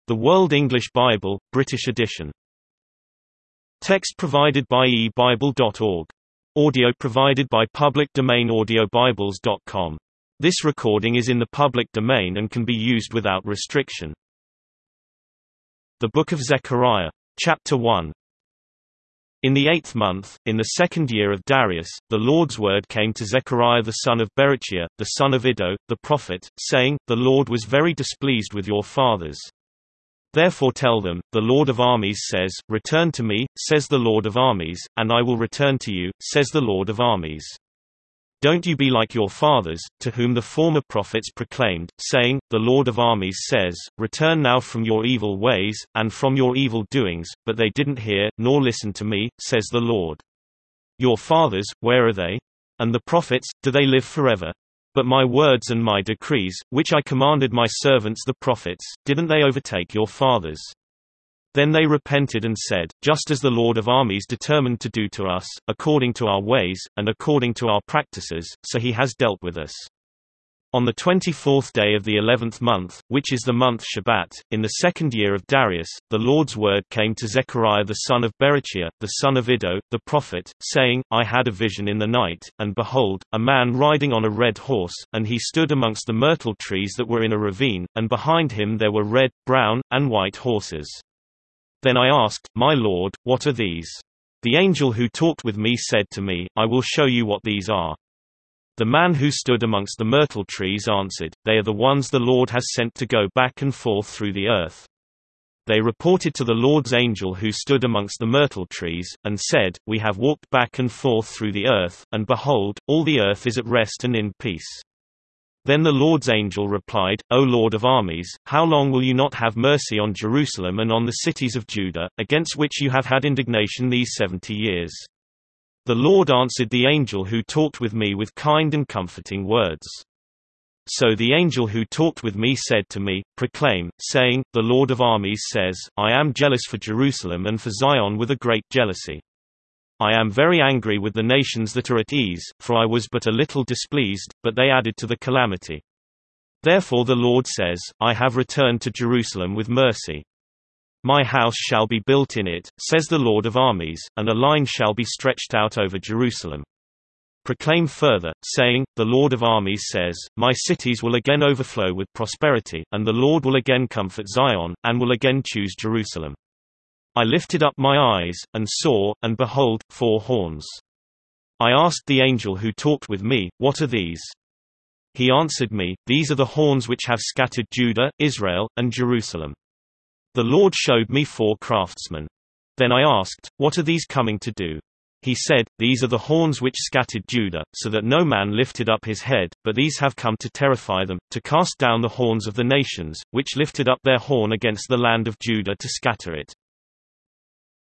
The World English Bible, British edition. Text provided by eBible.org. Audio provided by public domain audiobibles.com. This recording is in the public domain and can be used without restriction. The Book of Zechariah. Chapter 1. In the 8th month, in the 2nd year of Darius, the Lord's word came to Zechariah the son of Berechiah, the son of Iddo, the prophet, saying, The Lord was very displeased with your fathers. Therefore tell them, the Lord of armies says, Return to me, says the Lord of armies, and I will return to you, says the Lord of armies. Don't you be like your fathers, to whom the former prophets proclaimed, saying, The Lord of armies says, Return now from your evil ways, and from your evil doings, but they didn't hear, nor listen to me, says the Lord. Your fathers, where are they? And the prophets, do they live forever? But my words and my decrees, which I commanded my servants the prophets, didn't they overtake your fathers? Then they repented and said, Just as the Lord of armies determined to do to us, according to our ways, and according to our practices, so he has dealt with us. On the 24th day of the 11th month, which is the month Shabbat, in the 2nd year of Darius, the Lord's word came to Zechariah the son of Berechiah, the son of Iddo, the prophet, saying, I had a vision in the night, and behold, a man riding on a red horse, and he stood amongst the myrtle trees that were in a ravine, and behind him there were red, brown, and white horses. Then I asked, My Lord, what are these? The angel who talked with me said to me, I will show you what these are. The man who stood amongst the myrtle trees answered, They are the ones the Lord has sent to go back and forth through the earth. They reported to the Lord's angel who stood amongst the myrtle trees, and said, We have walked back and forth through the earth, and behold, all the earth is at rest and in peace. Then the Lord's angel replied, O Lord of armies, how long will you not have mercy on Jerusalem and on the cities of Judah, against which you have had indignation these 70 years? The Lord answered the angel who talked with me with kind and comforting words. So the angel who talked with me said to me, Proclaim, saying, The Lord of armies says, I am jealous for Jerusalem and for Zion with a great jealousy. I am very angry with the nations that are at ease, for I was but a little displeased, but they added to the calamity. Therefore the Lord says, I have returned to Jerusalem with mercy. My house shall be built in it, says the Lord of armies, and a line shall be stretched out over Jerusalem. Proclaim further, saying, The Lord of armies says, My cities will again overflow with prosperity, and the Lord will again comfort Zion, and will again choose Jerusalem. I lifted up my eyes, and saw, and behold, 4 horns. I asked the angel who talked with me, What are these? He answered me, These are the horns which have scattered Judah, Israel, and Jerusalem. The Lord showed me 4 craftsmen. Then I asked, What are these coming to do? He said, These are the horns which scattered Judah, so that no man lifted up his head, but these have come to terrify them, to cast down the horns of the nations, which lifted up their horn against the land of Judah to scatter it.